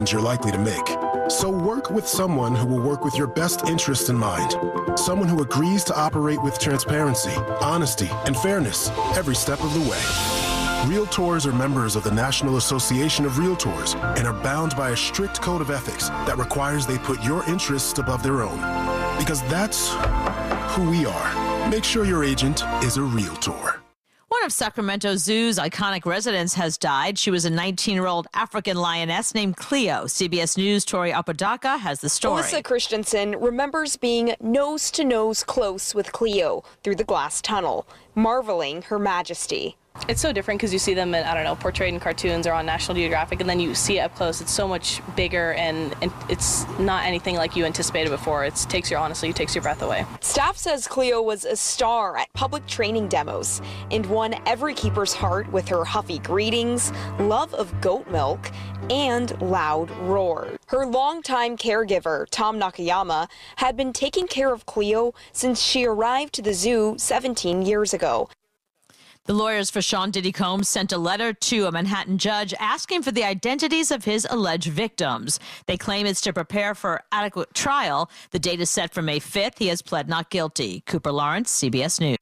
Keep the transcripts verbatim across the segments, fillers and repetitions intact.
you're likely to make. So work with someone who will work with your best interests in mind. Someone who agrees to operate with transparency, honesty, and fairness every step of the way. Realtors are members of the National Association of Realtors and are bound by a strict code of ethics that requires they put your interests above their own. Because that's who we are. Make sure your agent is a Realtor. One of Sacramento Zoo's iconic residents has died. She was a nineteen-year-old African lioness named Cleo. C B S News' Tori Apodaca has the story. Alyssa Christensen remembers being nose-to-nose close with Cleo through the glass tunnel, marveling her majesty. It's so different because you see them, in, I don't know, portrayed in cartoons or on National Geographic, and then you see it up close. It's so much bigger, and, and it's not anything like you anticipated before. It takes your, honestly, it takes your breath away. Staff says Cleo was a star at public training demos and won every keeper's heart with her huffy greetings, love of goat milk, and loud roar. Her longtime caregiver, Tom Nakayama, had been taking care of Cleo since she arrived to the zoo seventeen years ago. The lawyers for Sean Diddy Combs sent a letter to a Manhattan judge asking for the identities of his alleged victims. They claim it's to prepare for adequate trial. The date is set for May fifth. He has pled not guilty. Cooper Lawrence, C B S News.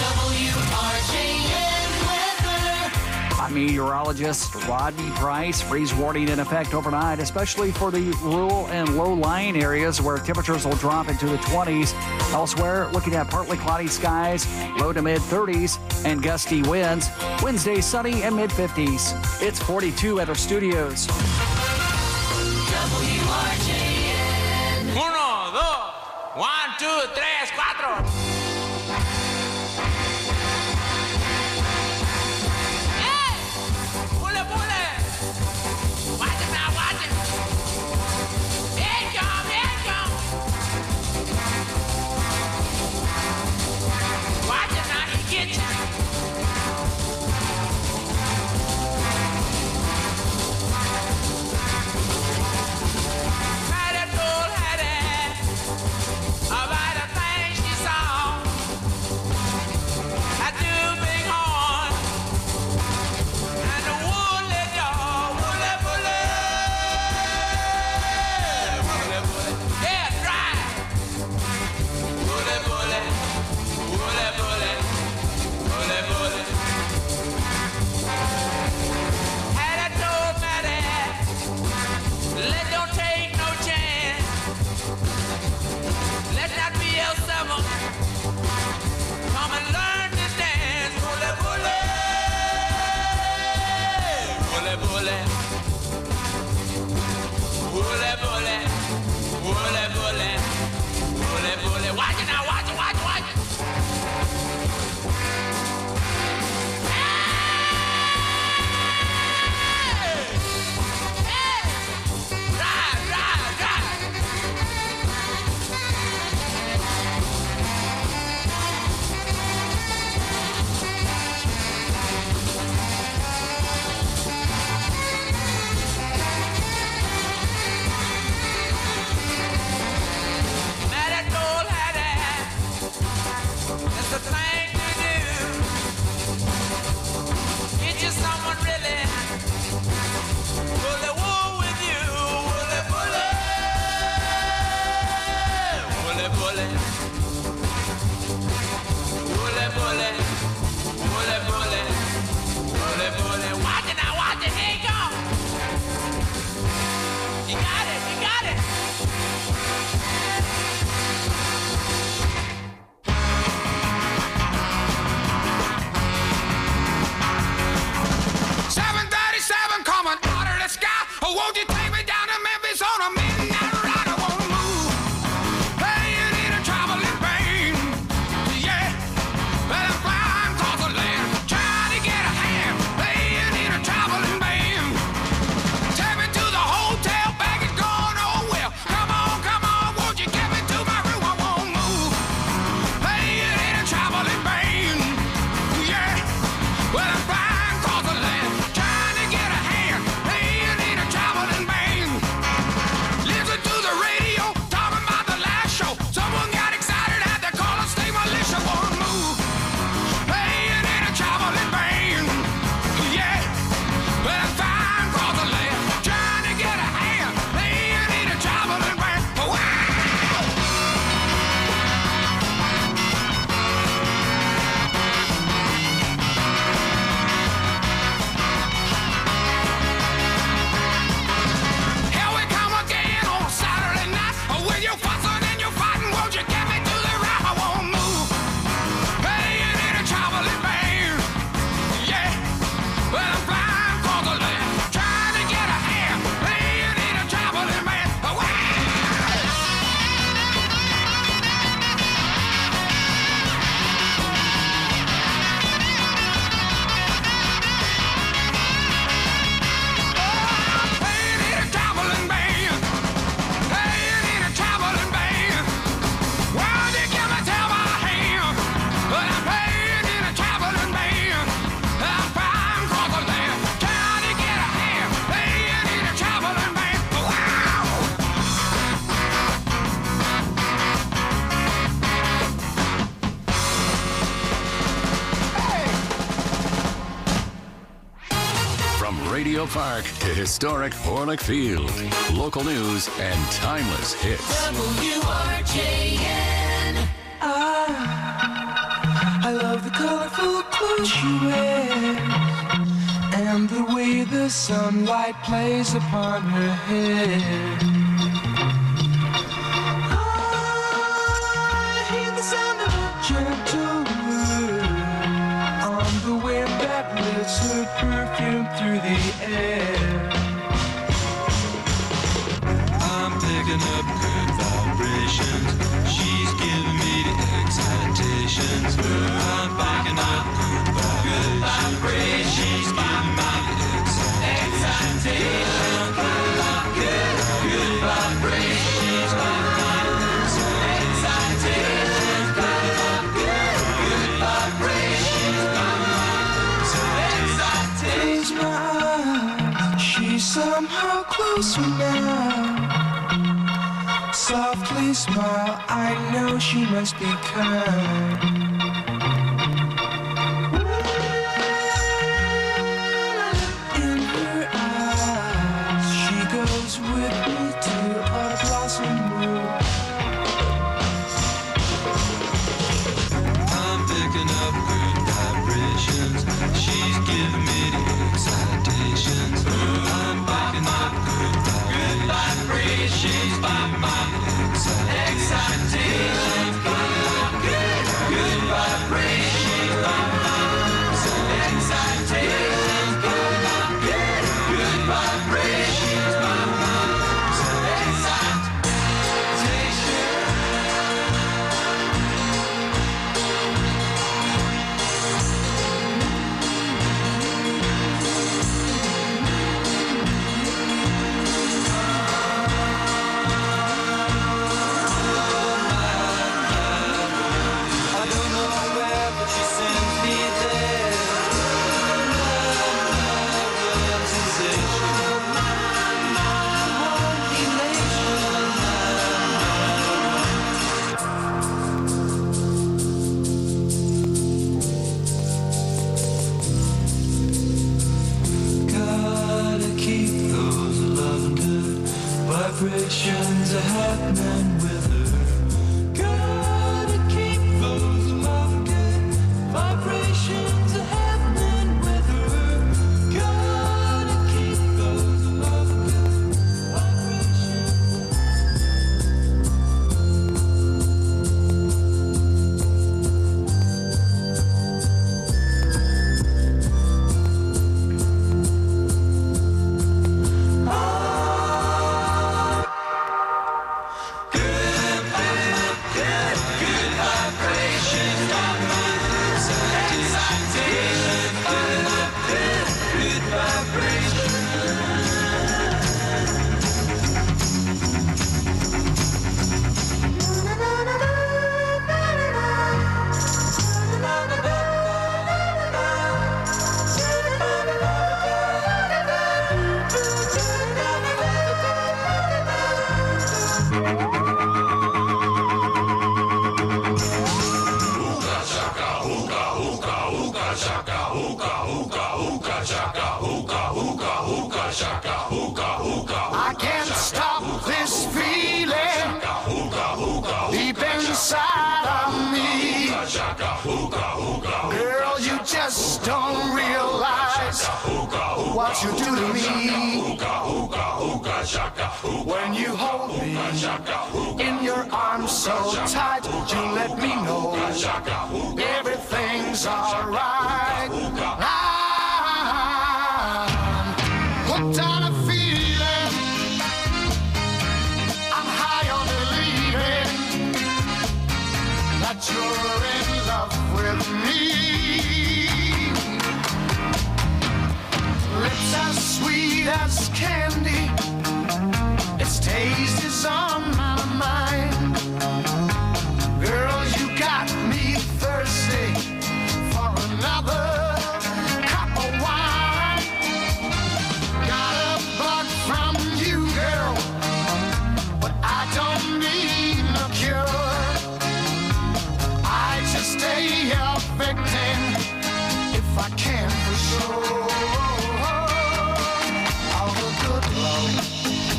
Meteorologist Rodney Price. Freeze warning in effect overnight, especially for the rural and low-lying areas where temperatures will drop into the twenties. Elsewhere, looking at partly cloudy skies, low to mid-thirties, and gusty winds. Wednesday, sunny and mid-fifties. It's forty-two at our studios. W R J N. Uno, dos, one, two, tres, cuatro. Come on, come Revere Park to historic Orlick Field. Local news and timeless hits. W R J N. I, I love the colorful clothes she wears and the way the sunlight plays upon her hair. I hear the sound of a gentle word on the wind that lifts her perfume through the air. I'm picking up good vibrations. She's giving me the excitations. I'm picking up good vibrations. She's giving me the excitations. Good, good vibrations. She's giving me the excitations. Good, good vibrations. Close my eyes, she's somehow closer now. Softly smile, I know she must be kind. In her eyes, she goes with me to a blossom room. I'm picking up good vibrations. She's giving me the excitations. I'm picking up good vibrations. She's giving me the excitations. Good, good vibrations. Excitations. Good, good vibrations. Gotta keep those lavender vibrations are happening with her. Gotta keep those lavender vibrations are happening with her. Gotta keep those lavender vibrations. I can't stop this feeling deep inside of me. Girl, you just don't realize what you do to me. When you hold me in your arms so tight, you let me know everything's alright. I'm hooked on a feeling. I'm high on believing that you're in love with me. Lips as sweet as candy, its taste is on my mind. Girl, you got me thirsty for another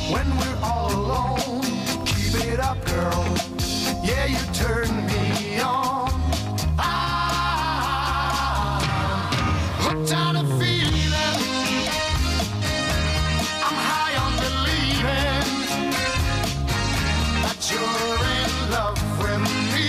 when we're all alone. Keep it up, girl. Yeah, you turn me on. I'm hooked on a feeling. I'm high on believing that you're in love with me.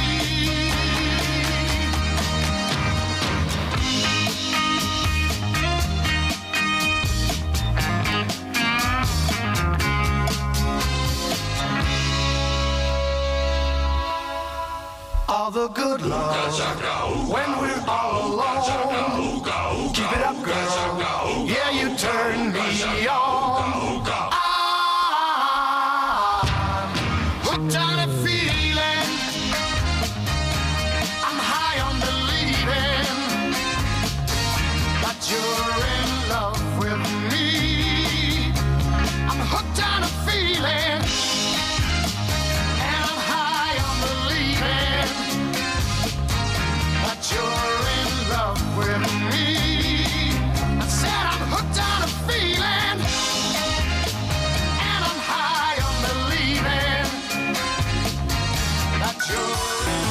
All the good love when we're all alone. Keep it up, girl. Yeah, you turn me on. I'm hooked on a feeling. I'm high on believing that you're in love with me. I'm hooked on a feeling. You're in love with me. I said I'm hooked on a feeling, and I'm high on believing that you're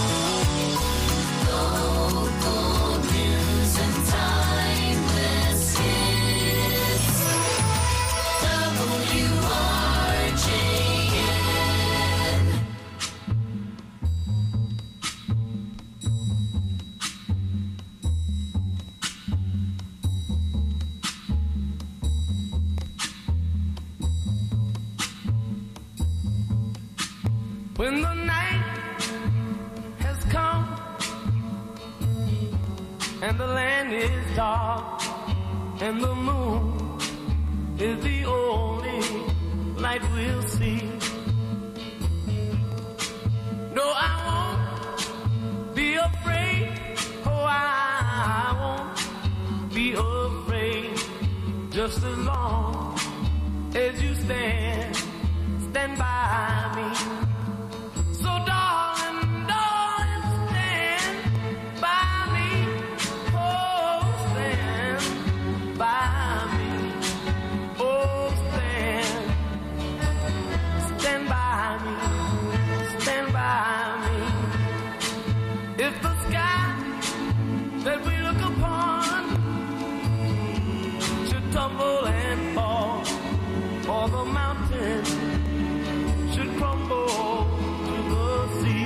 local news and timeless hits. W R J N. When the night has come and the land is dark and the moon is the only light we'll see. No, I won't be afraid. Oh, I won't be afraid. Just as long as you stand, stand by me. So darling, darling, stand by me. Oh, stand by me. Oh, stand, stand by me. Stand by me. If the sky that we look upon should tumble and fall, or the mountain should crumble to the sea,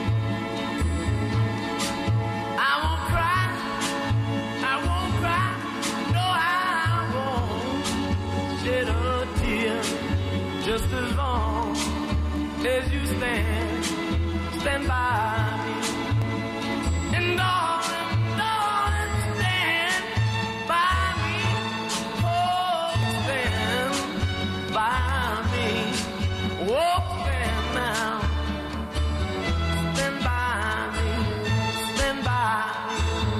I won't cry, I won't cry, no, I won't shed a tear. Just as long as you stand, stand by me. And darling, darling, stand by me. Oh, stand by me. Oh, stand now. Stand by me. Stand by me.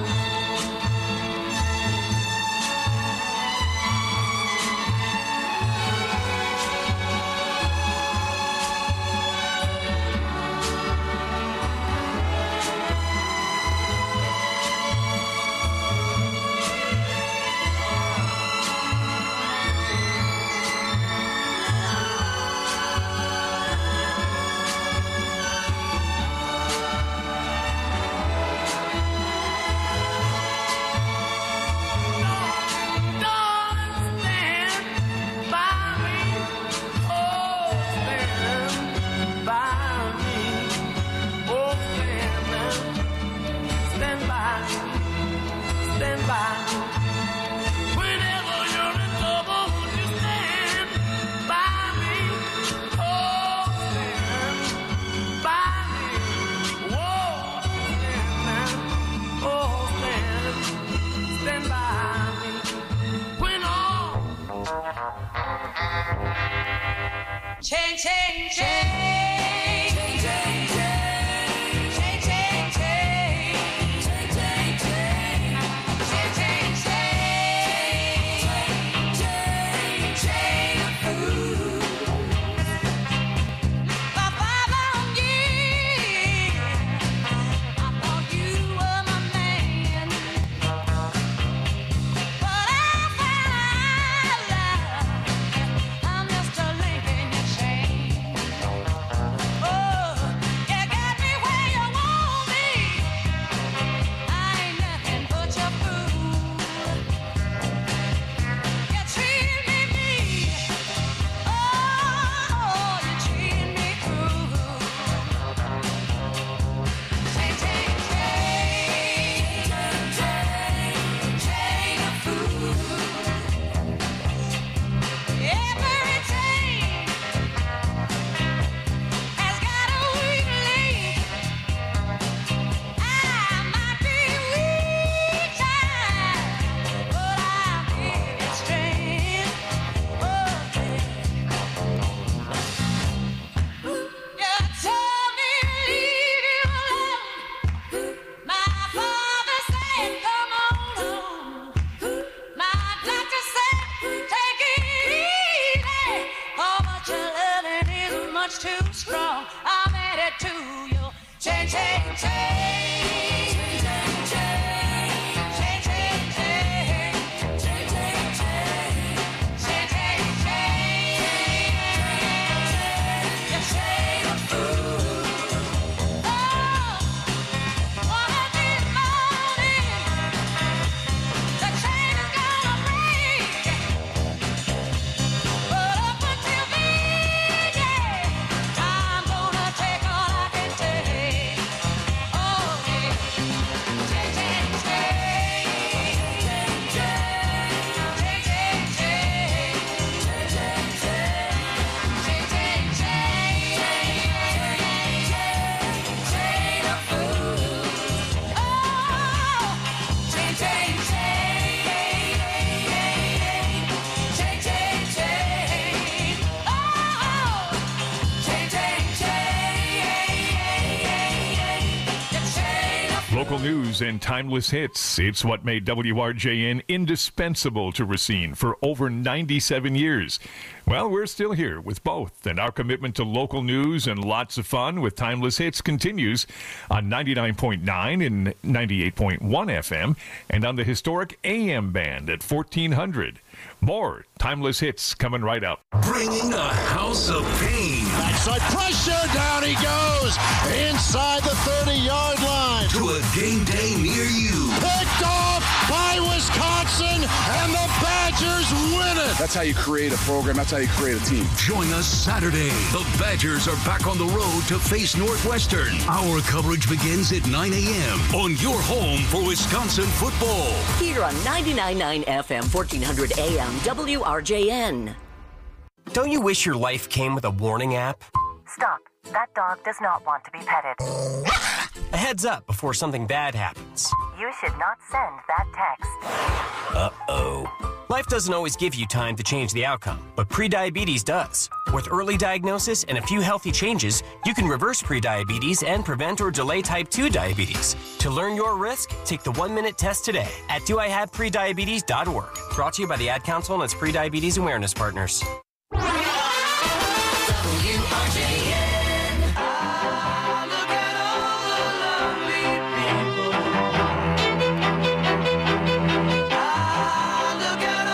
Chain, chain, chain, chain, chain, chain, chain, chain, chain, chain, chain, chain, chain, chain of food. For five long years, I thought you were my man, but I found out I'm just a link much too strong. I'm headed to you. Change, change, change. Change, change, change. Change, change, change. Change, change, change. Change, change, change. The shade of food. Oh, one of these mornings, the chain is gonna break. But up until then, yeah, I'm gonna take all I can take. Oh, yeah. Change, change, change. Change, change, change. Change, change, change. Change, change, change. Change, change, change. Shade of food. Oh, change, change, change. Change, change, change. Oh, change, change, change. The shade of Local news and timeless hits. It's what made W R J N indispensable to Racine for over ninety-seven years. Well, we're still here with both, and our commitment to local news and lots of fun with timeless hits continues on ninety-nine point nine and ninety-eight point one F M and on the historic A M band at fourteen hundred. More timeless hits coming right up. Bringing a house of pain. Backside pressure, down he goes, inside the thirty-yard line. To a game day near you. Picked off by Wisconsin, and the Badgers win it. That's how you create a program. That's how you create a team. Join us Saturday. The Badgers are back on the road to face Northwestern. Our coverage begins at nine a.m. on your home for Wisconsin football. Here on ninety-nine point nine F M, fourteen hundred A M, W R J N. Don't you wish your life came with a warning app? Stop. That dog does not want to be petted. A heads up before something bad happens. You should not send that text. Uh-oh. Life doesn't always give you time to change the outcome, but prediabetes does. With early diagnosis and a few healthy changes, you can reverse prediabetes and prevent or delay type two diabetes. To learn your risk, take the one-minute test today at do I have prediabetes dot org. Brought to you by the Ad Council and its prediabetes awareness partners. W R J N. Ah, look at all the lovely people. Ah, look at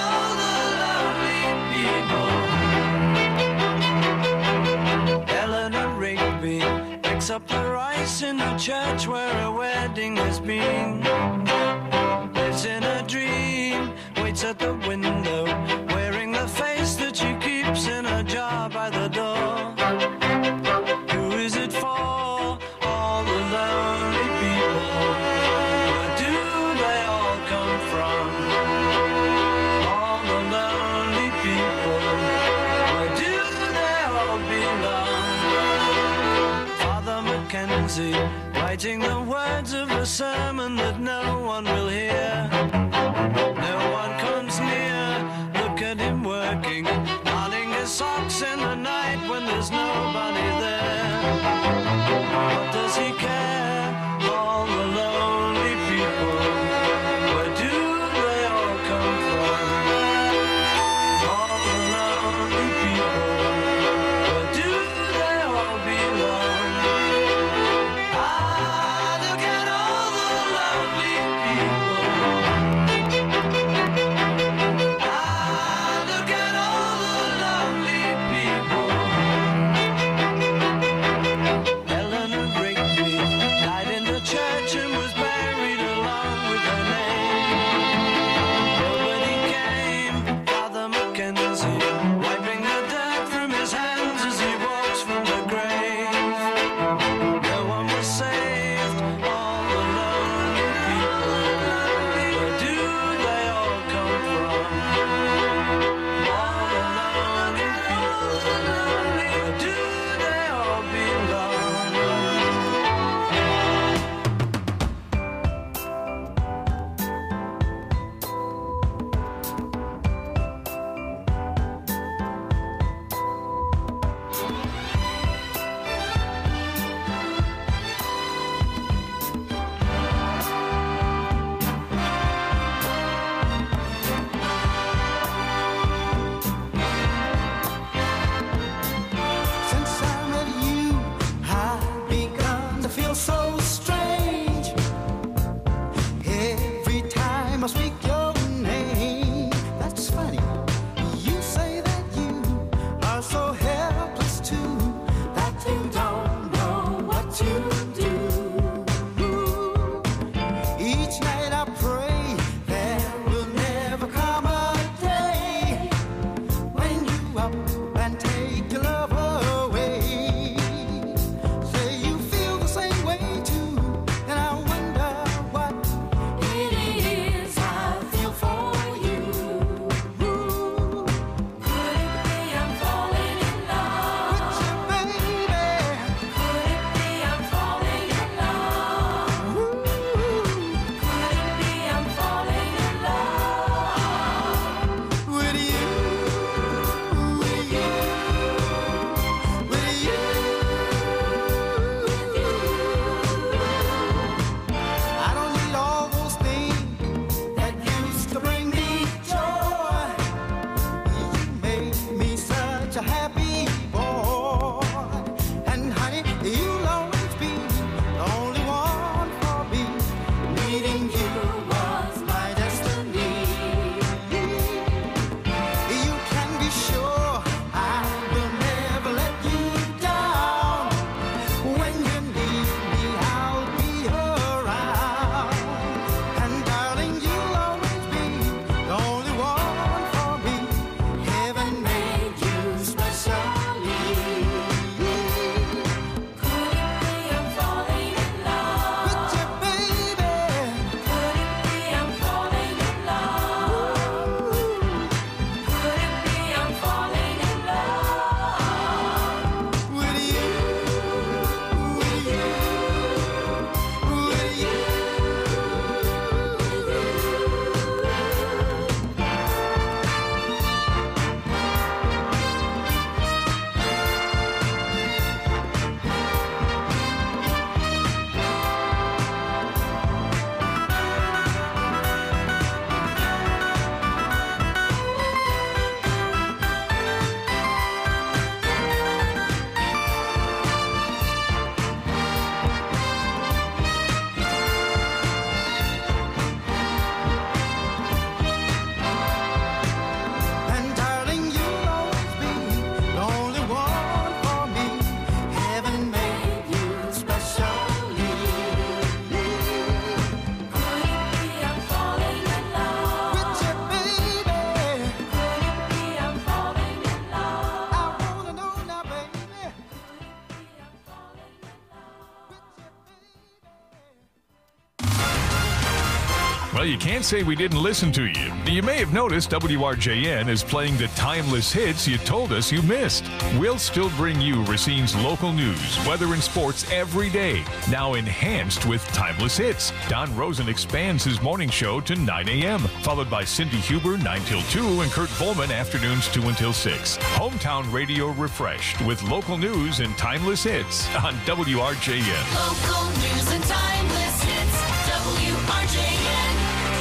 all the lovely people. Eleanor Rigby picks up the rice in the church where a wedding has been. Lives in a dream, waits at the window, wearing the face that she keeps in a jar by the door. Who is it for? All the lonely people. Where do they all come from? All the lonely people. Where do they all belong? Father Mackenzie, writing the words of a sermon that no one will hear. No one comes near. Look at him working, darning his socks in the night when there's nobody there. What does he care? All the lonely people. Where do they all come from? All the lonely people. Where do they all belong? Ah, look at all the lonely people. Ah, look at all the lonely people. Well, you can't say we didn't listen to you. You may have noticed W R J N is playing the timeless hits you told us you missed. We'll still bring you Racine's local news, weather, and sports every day, now enhanced with timeless hits. Don Rosen expands his morning show to nine a.m., followed by Cindy Huber nine till two and Kurt Volman afternoons two until six. Hometown radio refreshed with local news and timeless hits on W R J N. Local news and timeless hits, W R J N.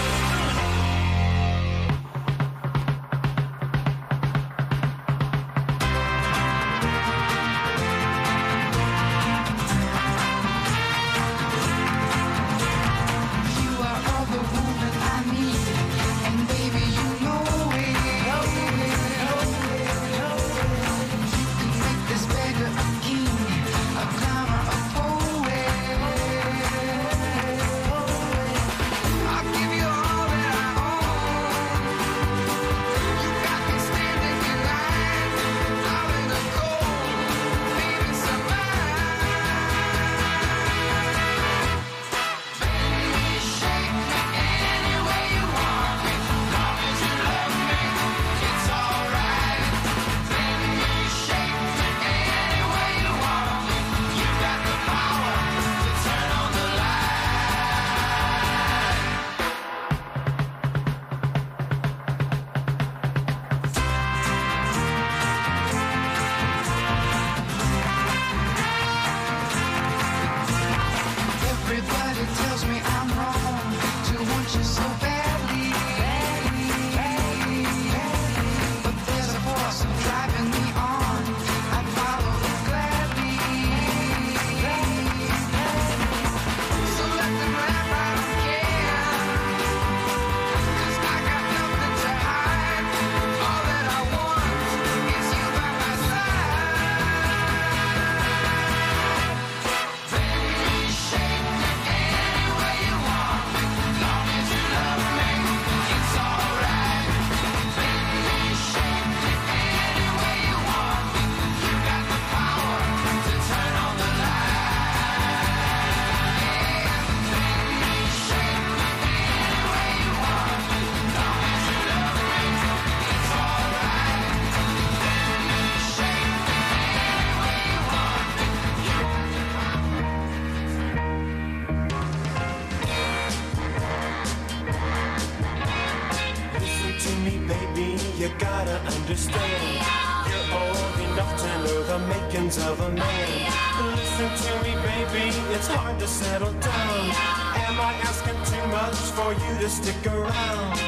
Of a man. Listen to me, baby, it's hard to settle down. Am I asking too much for you to stick around?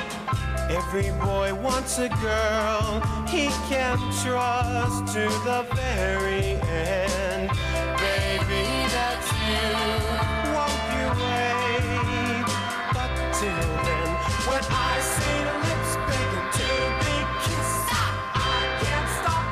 Every boy wants a girl he can trust to the very end. Baby, that's you, won't you wait? But till then, when I see your lips begging to be kissed, I can't stop.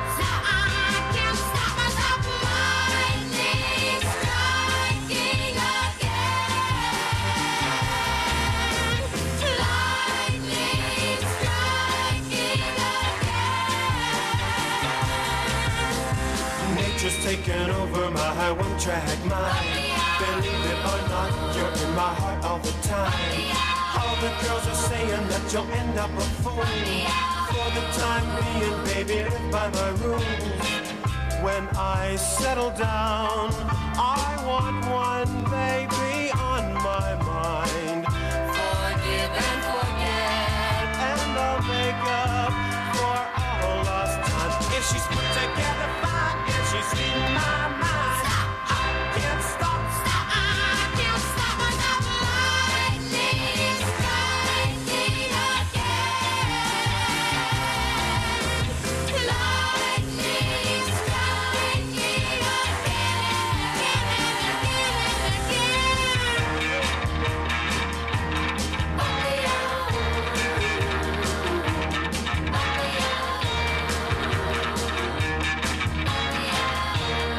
Just taking over my one-track mind. Believe it or not, you're in my heart all the time. All the girls are saying that you'll end up a fool. For the time being, baby, live by my rules. When I settle down, I want one baby on my mind. Forgive and forget, and I'll make up for all lost time. If she's put together fine, and she's in my mind, I can't stop. I can't stop myself. Lightning striking again. Lightning striking again.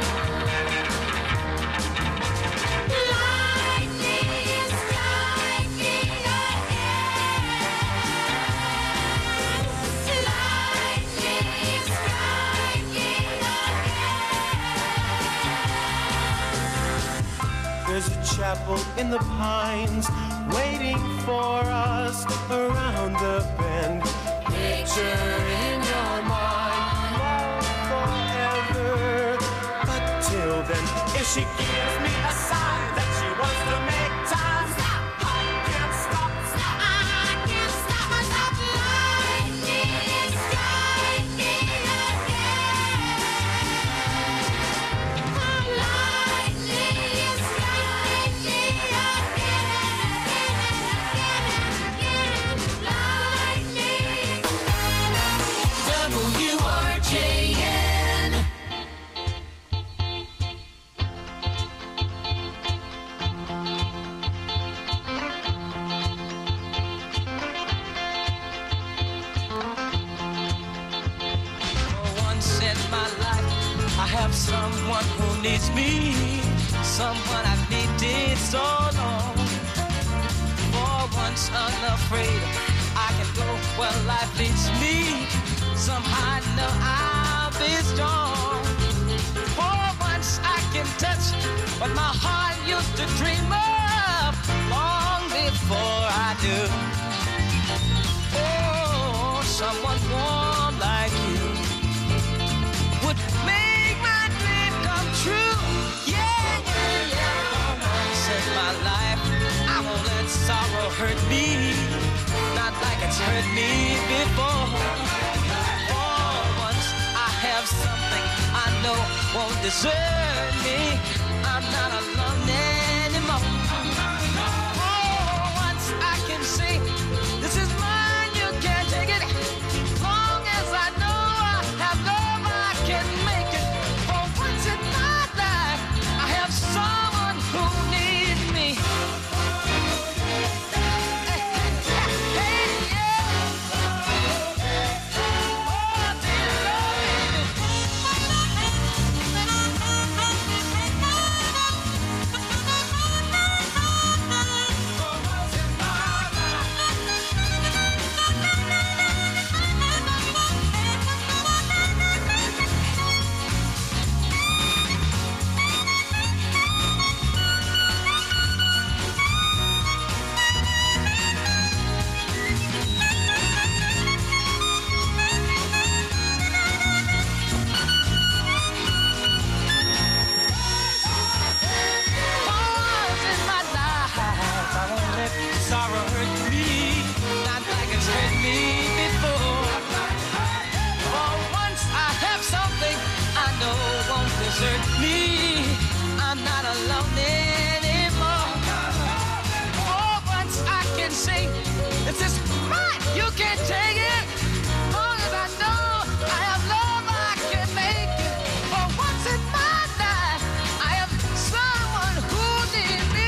There's a chapel in the pines waiting for us around the bend. Picture in your mind, love forever. But till then, if she gives me a sign that she wants to make time, stop, I can't stop, stop, I can't stop myself. Lightning is striking again. Lightning is striking again and again and again. Lightning. W R J N. Someone who needs me, someone I've needed so long. For once unafraid, I can go where life leads me. Somehow I know I'll be strong. For once I can touch what my heart used to dream of long before I do. Oh, someone warm like you would make true, yeah, yeah, yeah. Once in my life, I won't let sorrow hurt me, not like it's hurt me before. For once I have something I know won't desert me. I'm not alone anymore. For once I can say, this is mine, you can't take it. Long as I know I have love, I can make it. For once in my someone who needs me. Hey, hey, yeah. Oh, do you love me? Sorrow hurt me, not like it's hurt me before. For once I have something I know won't desert me. I'm not alone anymore. For once I can say, this is mine, you can't take it. Long as I know I have love, I can make it. For once in my life, I have someone who needs me.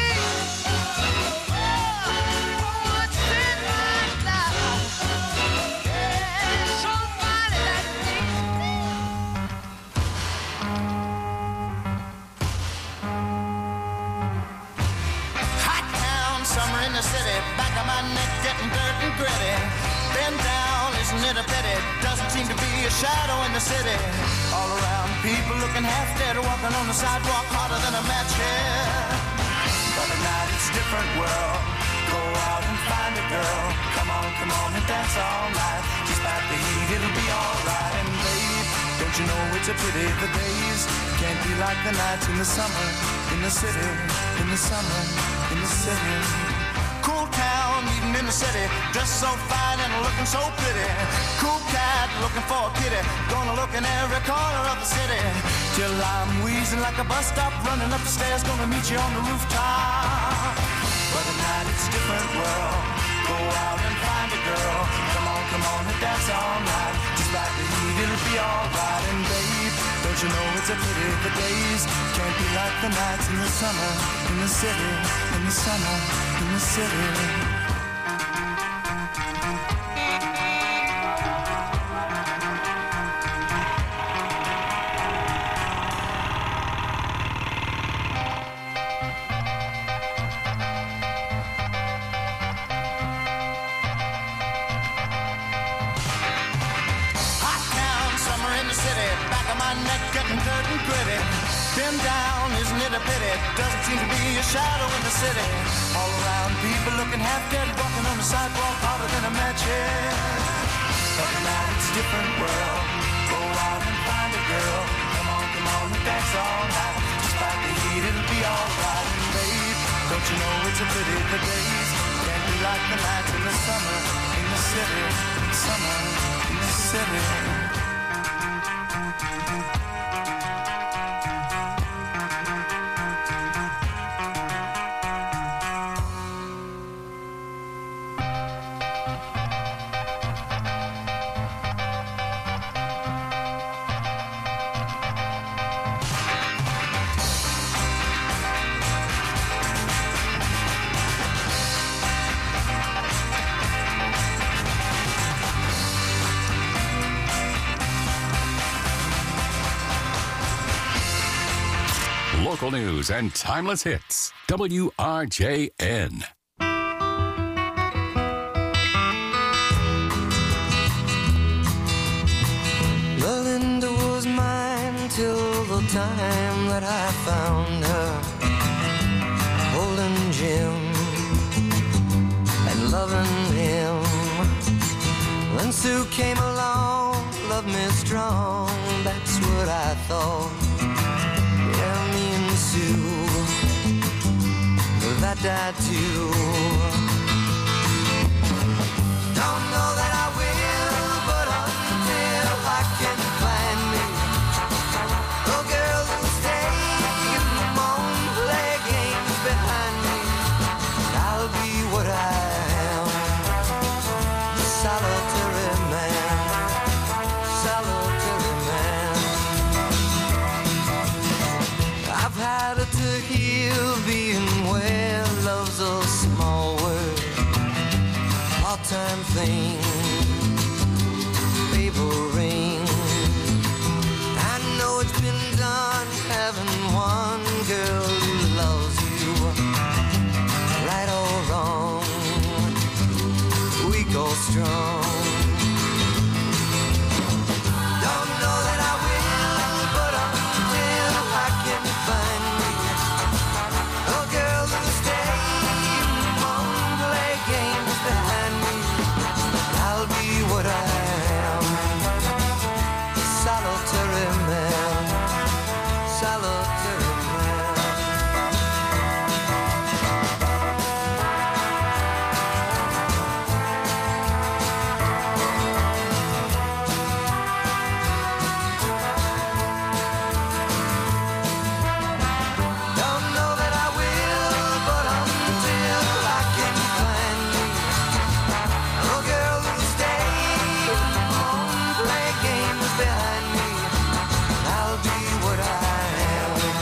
City, back of my neck getting dirt and gritty. Been down, isn't it a pity? Doesn't seem to be a shadow in the city. All around, people looking half dead, walking on the sidewalk harder than a match head. But at night it's a different world. Go out and find a girl. Come on, come on and dance all night. Despite the heat, it'll be alright. And babe, don't you know it's a pity the days can't be like the nights in the summer, in the city, in the summer, in the city. Cool town, meeting in the city, dressed so fine and looking so pretty. Cool cat, looking for a kitty, gonna look in every corner of the city. Till I'm wheezing like a bus stop, running up the stairs, gonna meet you on the rooftop. But at night it's a different world, go out and find a girl. Come on, come on and dance all night. Despite the heat, it'll be alright. And babe, don't you know it's a pity the days can't be like the nights in the summer, in the city, in the summer, in the city. man down, isn't it a pity? Doesn't seem to be a shadow in the city. All around, people looking half dead, walking on the sidewalk harder than a match head. But now it's a different world. Go out and find a girl. Come on, come on, and dance all night. Despite the heat, it'll be alright. And babe, don't you know it's a pity the days can't be like the nights in the summer in the city. Summer in the city. Local news and timeless hits. W R J N. Belinda was mine till the time that I found her, holding Jim and loving him. When Sue came along, loved me strong, that's what I thought. Yeah, me and Sue, that died too. Don't know that I will, but until I can find me a girl who'll stay and won't play games behind me, I'll be what I am, a solitary man, solitary man. I've had it to heal being where love's a small word, part-time thing, paper ring. I know it's been done having one girl who loves you, right or wrong, weak or strong. Don't know that I will, but until I can find me a girl who'll stay and won't play games behind me, I'll be what I am, a solitary man, solitary man. Don't know that I will, but until I can find me a girl who'll stay and won't play games behind me, I'll be what I am,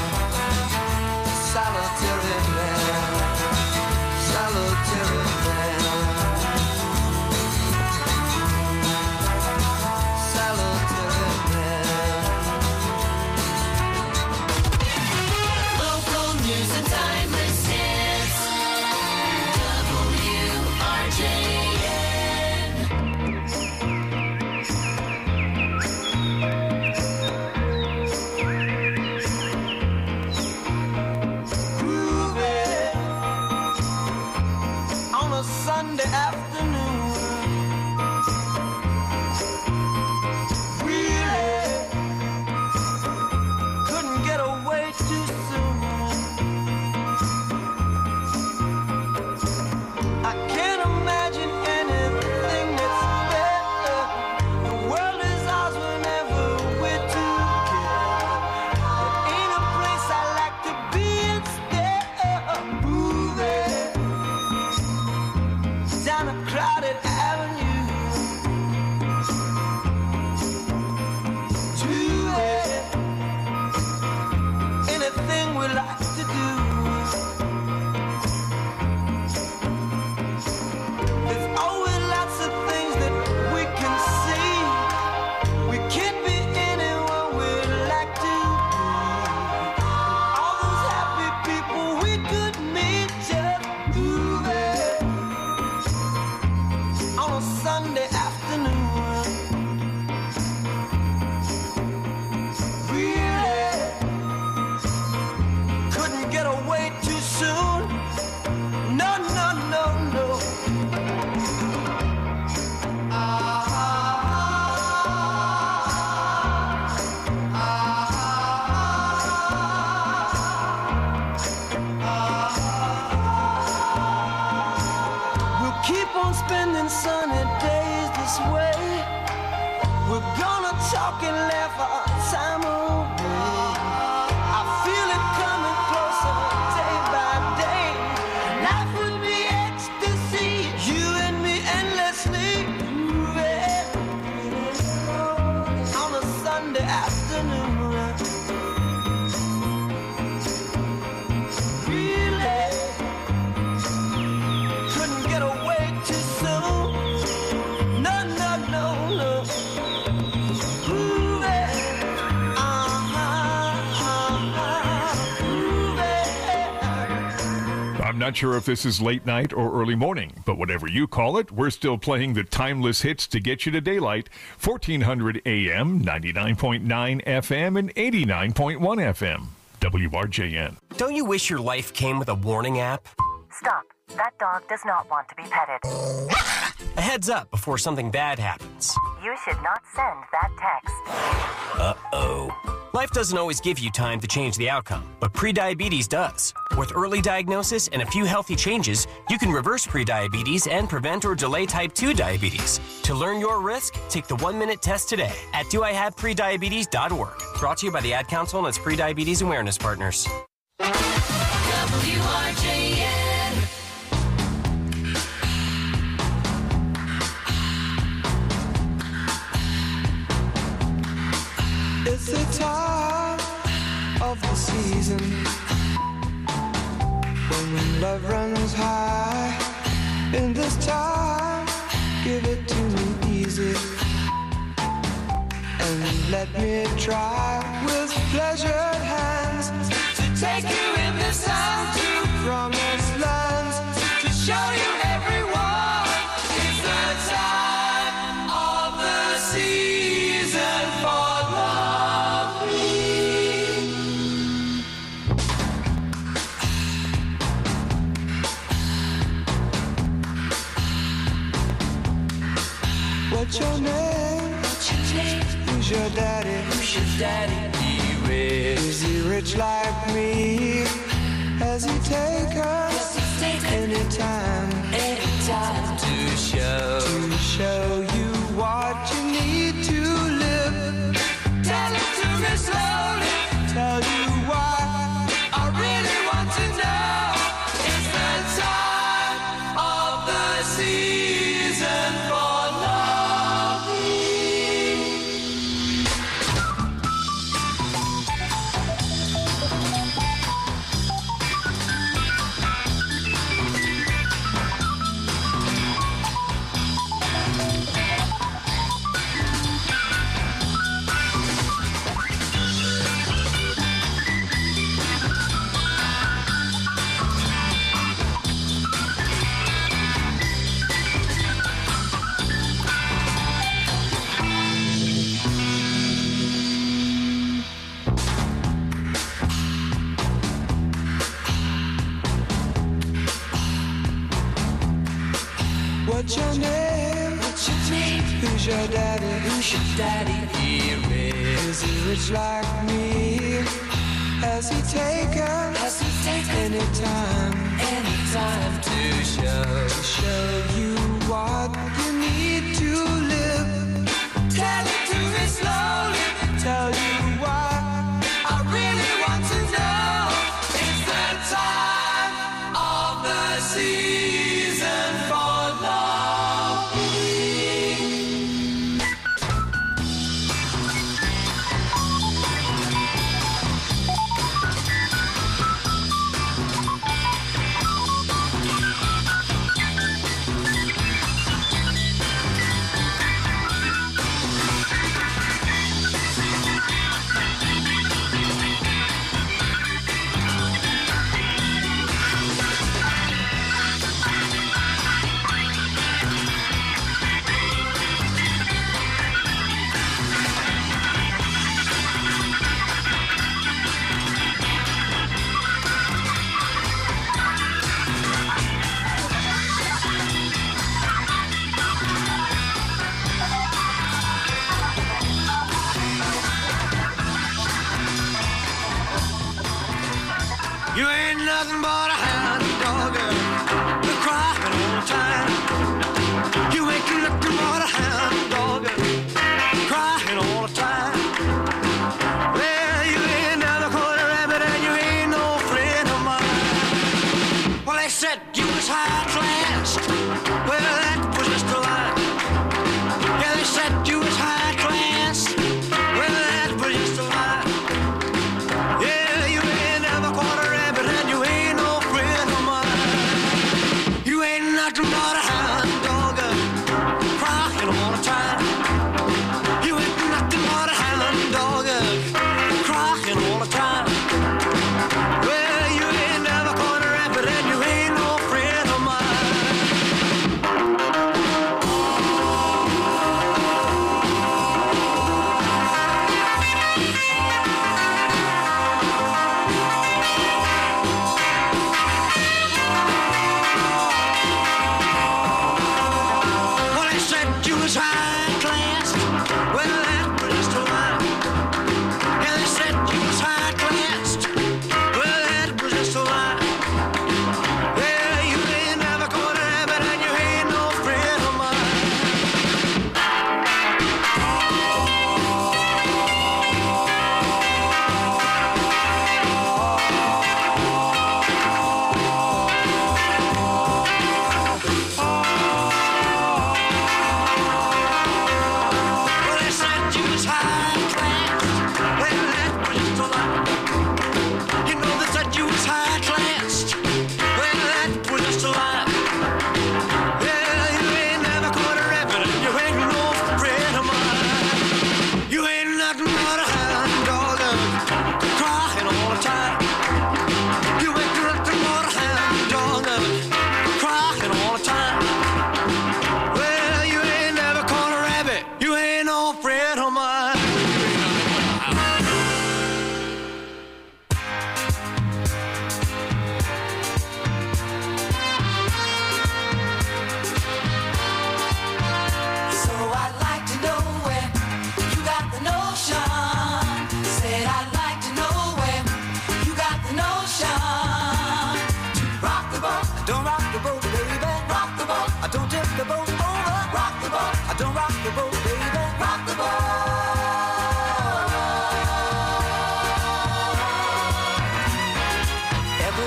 not sure if this is late night or early morning, but whatever you call it, we're still playing the timeless hits to get you to daylight. fourteen hundred A M, ninety-nine point nine F M, and eighty-nine point one F M. W R J N. Don't you wish your life came with a warning app? Stop. That dog does not want to be petted. A heads up before something bad happens. You should not send that text. Uh-oh. Life doesn't always give you time to change the outcome, but prediabetes does. With early diagnosis and a few healthy changes, you can reverse prediabetes and prevent or delay type two diabetes. To learn your risk, take the one-minute test today at do I have prediabetes dot org. Brought to you by the Ad Council and its prediabetes awareness partners. W R J N. It's the time of the season when love runs high. In this time, give it to me easy and let me try with pleasured hands to take you in this time to promised lands, to show you everyone. It's the time of the season for what's your name? What's your name? Who's your daddy? Who's your daddy? He rich. Is he rich like me? Has he take us anytime? Anytime to show to show you what you need to live. Tell it to me slowly. Tell you why I really want to know. It's the time of the season for what's your name? What's your name? Who's your daddy? Who's your daddy? He rich. Is he rich like me? Has he taken? Has he taken anytime? Anytime to show to show you what you need to live. Tell it to me slowly. Tell you why I really want to know. It's the time of the season for love. You ain't nothing but a hound dog, girl. You're crying all the time. You ain't nothing but a hound dog, girl. Crying all the time. Well, you ain't never caught a rabbit and you ain't no friend of mine. Well, they said you was high class. Well, that was just a lie. Yeah, they said you was high class. Well, that was just a lie. Yeah, you ain't never caught a rabbit and you ain't no friend of mine. You ain't nothing but a hound dog, crying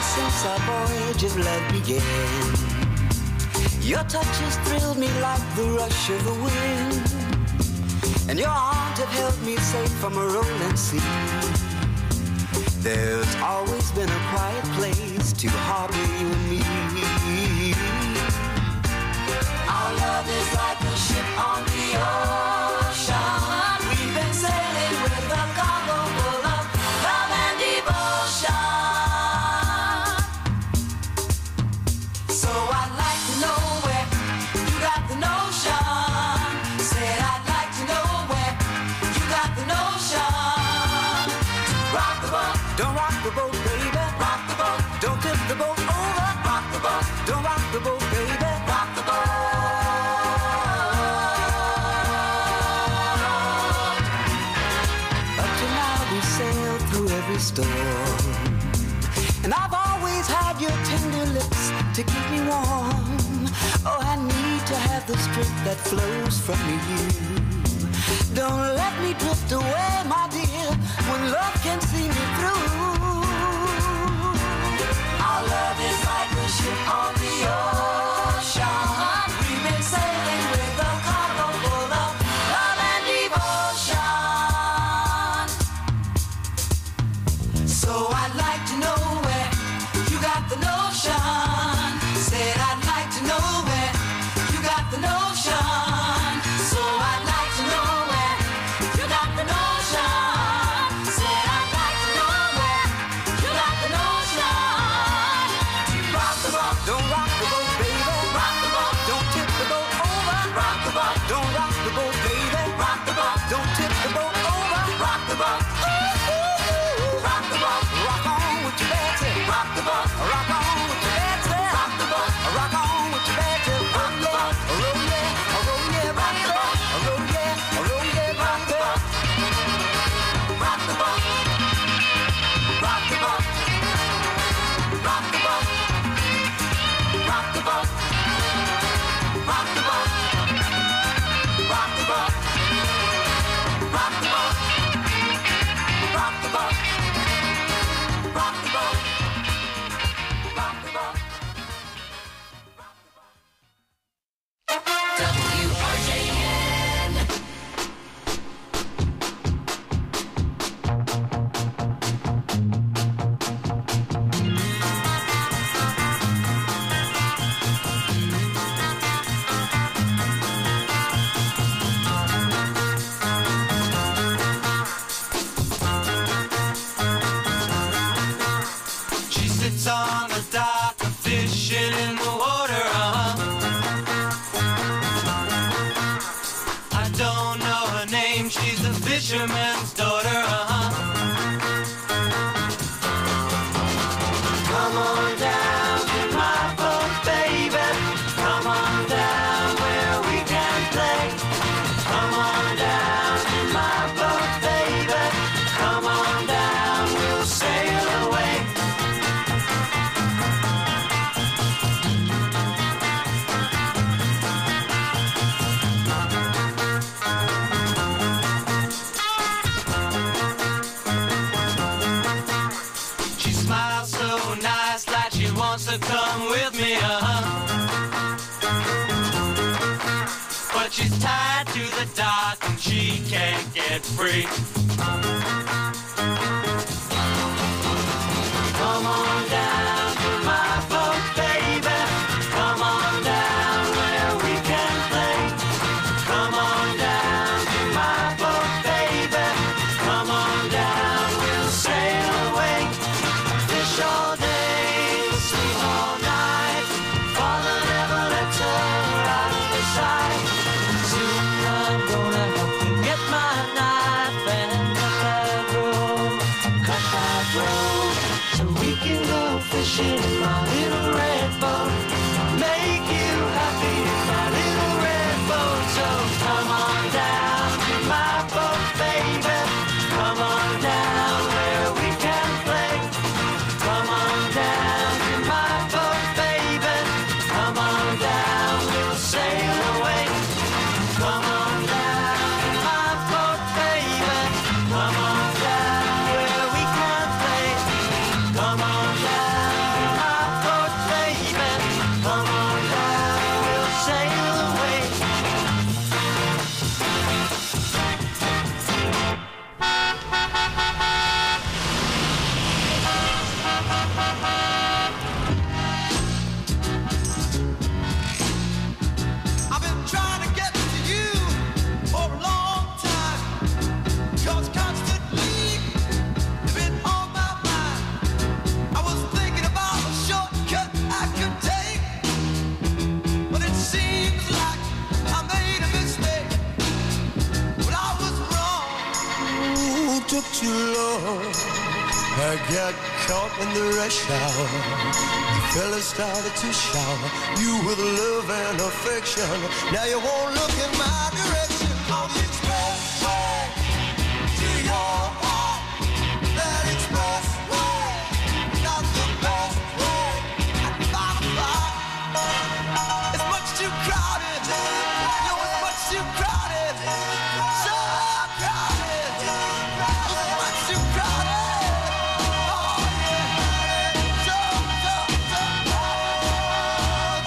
since our voyage of love began. Your touch has thrilled me like the rush of the wind, and your arms have held me safe from a rolling sea. There's always been a quiet place to harbor you and me. Our love is like a ship on the ocean. We've been sailing with a cargo full of love and devotion. So I'd like to know where you got the notion. Said I'd like to know where you got the notion. Rock the boat, don't rock the boat, baby. Rock the boat, don't tip the boat over. Rock the boat, don't rock the boat, baby. Rock the boat. Up to now we sailed through every storm, and I've always had your tender lips to keep me warm. Oh, I need to have the strength that flows from you. Don't let me drift away, my dear, when love can see me through. Our love is like a ship on the ocean. We've been sailing with a cargo full of love and devotion. So I'd like to know where you got the notion. Said I'd like to know where you got the notion. So I'd like to know where you got the notion. Said I'd like to know where you got the notion. Rock the boat, don't rock the boat, baby. Rock the boat, don't tip the boat over. Rock the boat, don't rock the boat, baby. Rock the boat, don't tip the boat over. Rock the boat, ooh, ooh, ooh. Rock the boat, rock on with your bad tip. Rock the boat, rock on with your bad tip. Rock the boat, rock on with your bad tip. Rock the boat, roll yeah, roll yeah, rock the boat, roll yeah, roll yeah, rock the boat. Rock the boat, rock the boat, rock the boat, rock the boat, rock the boat, rock the boat, rock the boat, rock the boat, rock the boat, rock the boat. W R J N. She sits on the dock, fishing in the water, uh-huh. I don't know her name, she's a fisherman's daughter, uh-huh. Come on down to my boat, baby. Come on down where we can play. Come on down to my boat, baby. Come on down, we'll sail away. She smiles so nice like she wants to come with me, uh-huh. But she's tied to the dock and she can't get free. Come on down to my boat, baby. Come on down where we can play. Come on down to my boat, baby. Come on down, we'll sail away. Fish all day, sleep all night. Father never lets her out of his sight. Soon I'm gonna help you get my knife and cut that rope, cut that rope, so we can go fishing in my little red boat. Make you happy in my little red boat. So come on down to my boat, baby. Come on down where we can play. Come on down to my boat, baby. Come on down, we'll sail away. Come on down to my boat, baby. Come on down where we can play. Come on down. got caught in the rush hour. The fella started to shower you with love and affection. Now you won't look in my direction on the expressway to your heart. That expressway, not the best way. At five o'clock, it's much too crowded. No, it's much too crowded. So crowded. It's much too crowded. Oh yeah, so so so crowded.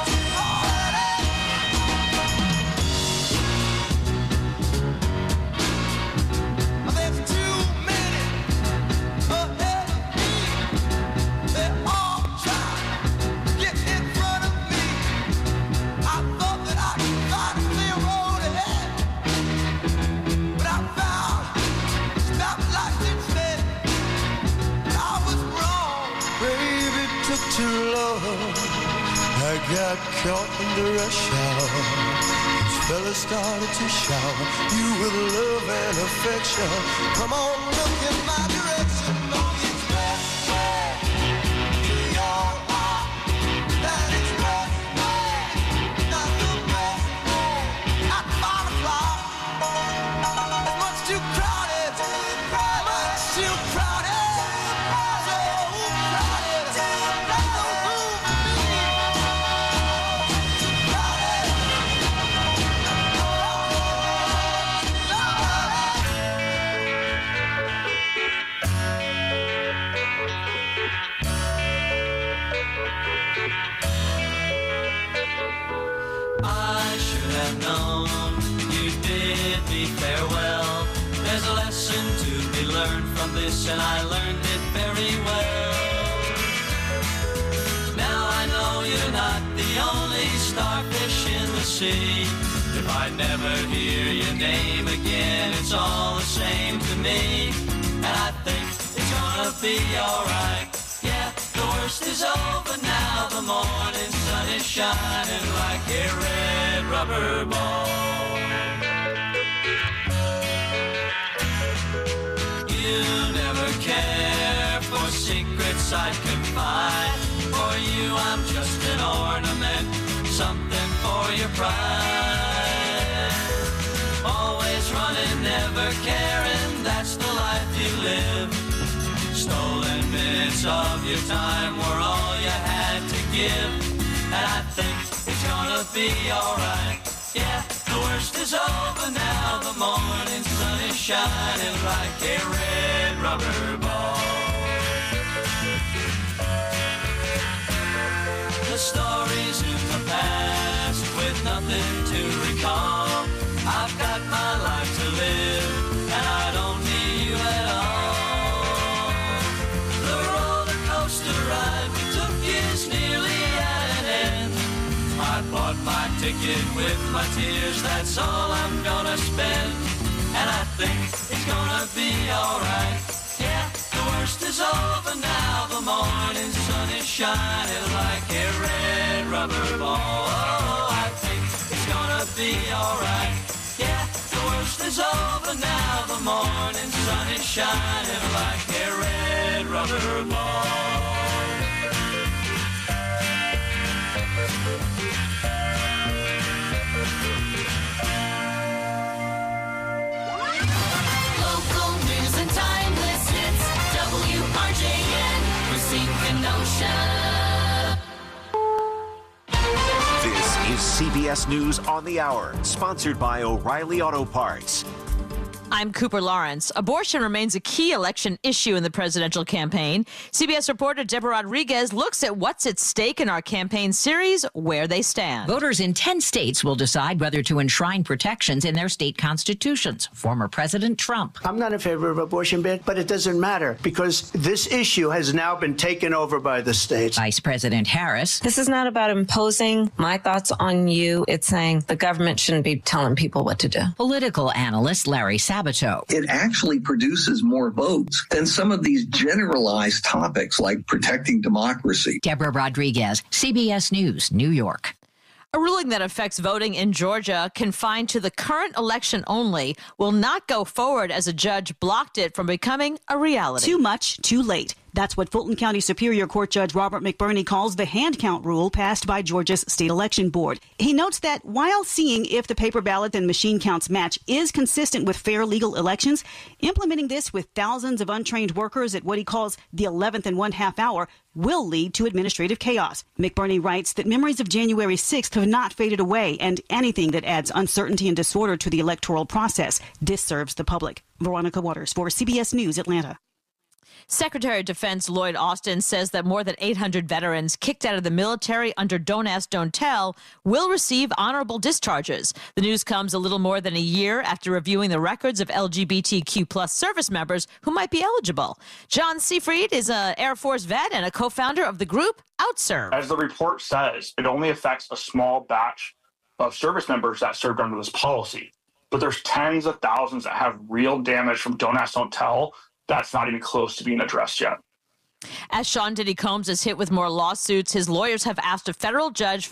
There's too many ahead of me. They all try to get in front of me. I thought that I could find a clear road ahead, but I found stoplights instead. I was wrong, baby, it took too long. I got caught in the rush hour. This fella started to shower you with love and affection. Come on, look in my direction. On the expressway to your heart. That expressway, not the best way. At five o'clock, it's much too crowded. Much too crowded. So crowded. No room for me. I should have known you bid me farewell. There's a lesson to be learned from this, and I learned it very well. Now I know you're not the only starfish in the sea. If I never hear your name again, it's all the same to me. And I think it's gonna be alright. Yeah, the worst is over now. The morning sun is shining like a red rubber ball. You never care for secrets I confide. For you I'm just an ornament, something for your pride. Always running, never caring, that's the life you live. Stolen minutes of your time were all you had to give. And I think it's gonna be alright. Yeah, the worst is over now. The morning sun is shining like a red rubber ball. The stories of the past with nothing to recall. I've got my life to live, and I don't need you at all. The roller coaster ride we took is nearly at an end. I bought my ticket with my tears, that's all I'm gonna spend. And I think it's gonna be alright. Yeah, the worst is over now. The morning sun is shining like a red rubber ball. Oh, I think it's gonna be alright. Yeah, the worst is over now. The morning sun is shining like a red rubber ball. Local news and timeless hits. W R J N, Racine Kenosha. This is C B S News on the Hour, sponsored by O'Reilly Auto Parts. I'm Cooper Lawrence. Abortion remains a key election issue in the presidential campaign. C B S reporter Deborah Rodriguez looks at what's at stake in our campaign series, Where They Stand. Voters in ten states will decide whether to enshrine protections in their state constitutions. Former President Trump. I'm not in favor of abortion ban, but it doesn't matter because this issue has now been taken over by the states. Vice President Harris. This is not about imposing my thoughts on you. It's saying the government shouldn't be telling people what to do. Political analyst Larry Sabato. It actually produces more votes than some of these generalized topics like protecting democracy. Deborah Rodriguez, C B S News, New York. A ruling that affects voting in Georgia, confined to the current election only, will not go forward as a judge blocked it from becoming a reality. Too much, too late. That's what Fulton County Superior Court Judge Robert McBurney calls the hand count rule passed by Georgia's state election board. He notes that while seeing if the paper ballot and machine counts match is consistent with fair legal elections, implementing this with thousands of untrained workers at what he calls the eleventh and one half hour will lead to administrative chaos. McBurney writes that memories of January sixth have not faded away, and anything that adds uncertainty and disorder to the electoral process disserves the public. Veronica Waters for C B S News, Atlanta. Secretary of Defense Lloyd Austin says that more than eight hundred veterans kicked out of the military under Don't Ask, Don't Tell will receive honorable discharges. The news comes a little more than a year after reviewing the records of L G B T Q plus service members who might be eligible. John Seafried is an Air Force vet and a co-founder of the group OutServe. As the report says, it only affects a small batch of service members that served under this policy. But there's tens of thousands that have real damage from Don't Ask, Don't Tell that's not even close to being addressed yet. As Sean Diddy Combs is hit with more lawsuits, his lawyers have asked a federal judge